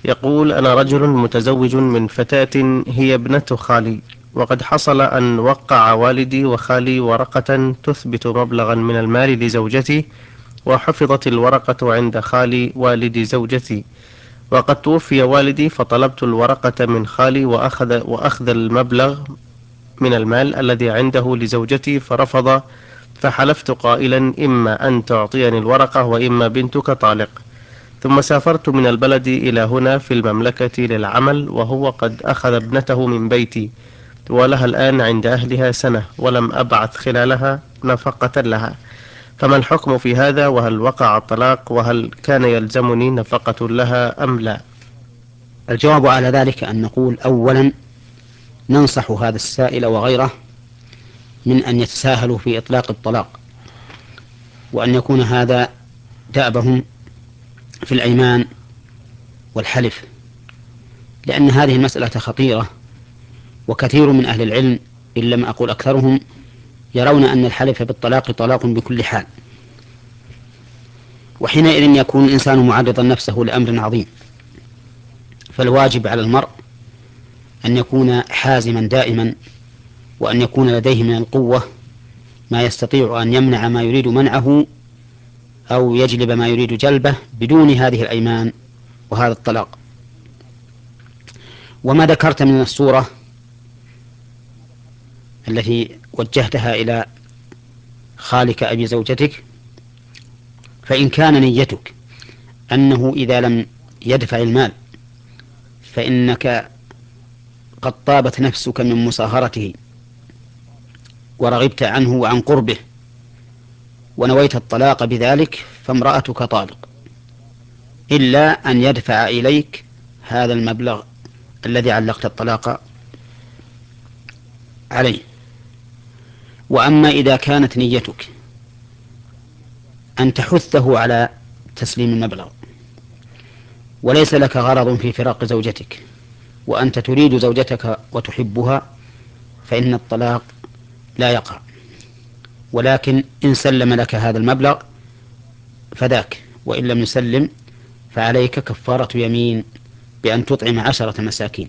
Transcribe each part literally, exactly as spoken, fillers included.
يقول: أنا رجل متزوج من فتاة هي ابنة خالي، وقد حصل أن وقع والدي وخالي ورقة تثبت مبلغا من المال لزوجتي، وحفظت الورقة عند خالي والد زوجتي، وقد توفي والدي، فطلبت الورقة من خالي وأخذ, وأخذ المبلغ من المال الذي عنده لزوجتي، فرفض، فحلفت قائلا: إما أن تعطيني الورقة وإما بنتك طالق. ثم سافرت من البلد إلى هنا في المملكة للعمل، وهو قد أخذ ابنته من بيتي، ولها الآن عند أهلها سنة، ولم أبعث خلالها نفقة لها، فما الحكم في هذا؟ وهل وقع الطلاق؟ وهل كان يلزمني نفقة لها أم لا؟ الجواب على ذلك أن نقول: أولا، ننصح هذا السائل وغيره من أن يتساهلوا في إطلاق الطلاق، وأن يكون هذا دأبهم في الأيمان والحلف، لأن هذه المسألة خطيرة، وكثير من أهل العلم إن لم أقول أكثرهم يرون أن الحلف بالطلاق طلاق بكل حال، وحينئذ يكون الإنسان معرضا نفسه لأمر عظيم. فالواجب على المرء أن يكون حازما دائما، وأن يكون لديه من القوة ما يستطيع أن يمنع ما يريد منعه أو يجلب ما يريد جلبه بدون هذه الأيمان وهذا الطلاق. وما ذكرت من الصورة التي وجهتها إلى خالك أبي زوجتك، فإن كان نيتك أنه إذا لم يدفع المال فإنك قد طابت نفسك من مصاهرته ورغبت عنه وعن قربه ونويت الطلاق بذلك، فامرأتك طالق، إلا أن يدفع إليك هذا المبلغ الذي علقت الطلاق عليه. وأما إذا كانت نيتك أن تحثه على تسليم المبلغ وليس لك غرض في فراق زوجتك وأنت تريد زوجتك وتحبها، فإن الطلاق لا يقع. ولكن إن سلم لك هذا المبلغ فذاك، وإن لم يسلم فعليك كفارة يمين بأن تطعم عشرة مساكين.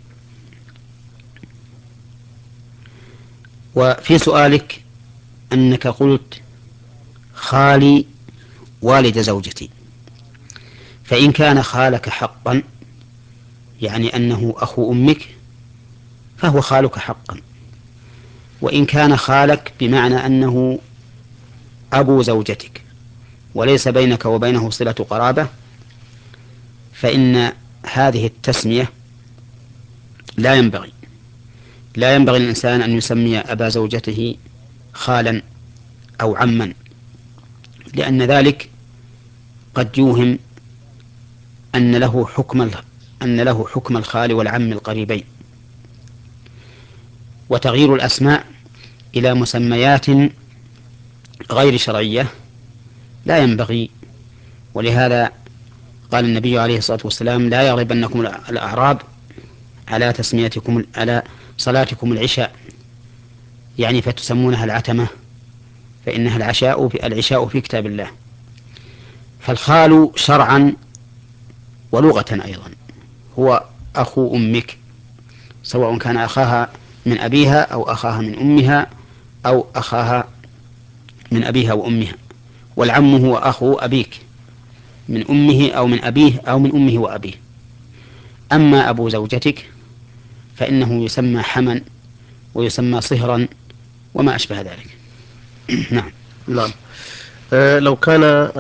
وفي سؤالك أنك قلت خالي والد زوجتي، فإن كان خالك حقا يعني أنه أخو أمك فهو خالك حقا، وإن كان خالك بمعنى أنه أبو زوجتك وليس بينك وبينه صلة قرابة، فإن هذه التسمية لا ينبغي لا ينبغي للإنسان أن يسمي أبا زوجته خالا أو عما، لأن ذلك قد يوهم أن له حكم أن له حكم الخال والعم القريبين. وتغيير الأسماء إلى مسميات غير شرعية لا ينبغي، ولهذا قال النبي عليه الصلاة والسلام: لا يغلبنكم الأعراب على تسميتكم على صلاتكم العشاء، يعني فتسمونها العتمة، فإنها العشاء في العشاء في كتاب الله. فالخال شرعا ولغة أيضا هو أخو أمك، سواء كان أخاها من أبيها أو أخاها من أمها أو أخاها من أبيها وأمها. والعم هو أخو أبيك من أمه أو من أبيه أو من أمه وأبيه. أما أبو زوجتك فإنه يسمى حما ويسمى صهرا وما أشبه ذلك. نعم. نعم. أه لو كان